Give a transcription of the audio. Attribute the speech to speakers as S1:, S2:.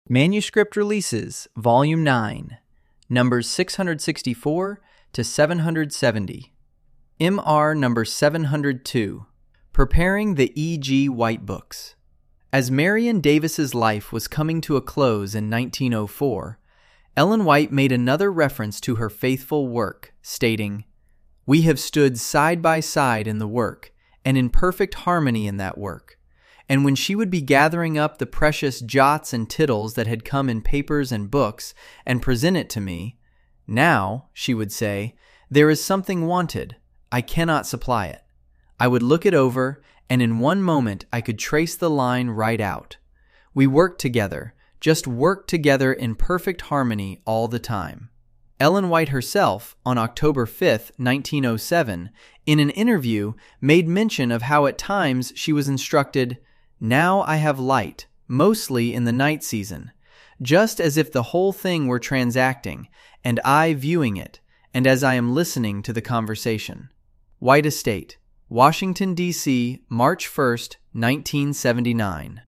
S1: Manuscript Releases, Volume 9, numbers 664 to 770. MR number 702, Preparing the E.G. White Books. As Marion Davis's life was coming to a close in 1904, Ellen White made another reference to her faithful work, stating, "We have stood side by side in the work, and in perfect harmony in that work." And when she would be gathering up the precious jots and tittles that had come in papers and books and present it to me, "Now," she would say, "there is something wanted. I cannot supply it." I would look it over, and in one moment I could trace the line right out. We worked together, just worked together in perfect harmony all the time. Ellen White herself, on October 5, 1907, in an interview, made mention of how at times she was instructed, "Now I have light, mostly in the night season, just as if the whole thing were transacting, and I viewing it, and as I am listening to the conversation." White Estate, Washington, D.C., March 1, 1979.